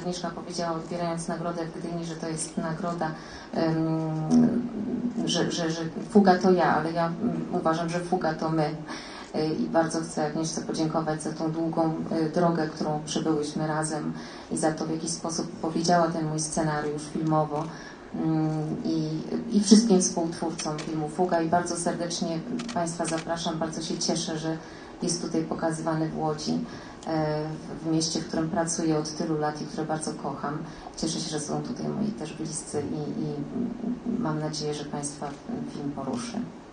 Agnieszka powiedziała, odbierając nagrodę w Gdyni, że to jest nagroda, że fuga to ja, ale ja uważam, że fuga to my. I bardzo chcę Agnieszce podziękować za tą długą drogę, którą przebyłyśmy razem i za to, w jaki sposób powiedziała ten mój scenariusz filmowo i wszystkim współtwórcom filmu Fuga. I bardzo serdecznie Państwa zapraszam, bardzo się cieszę, że jest tutaj pokazywany w Łodzi, w mieście, w którym pracuję od tylu lat i które bardzo kocham. Cieszę się, że są tutaj moi też bliscy i mam nadzieję, że Państwa film poruszy.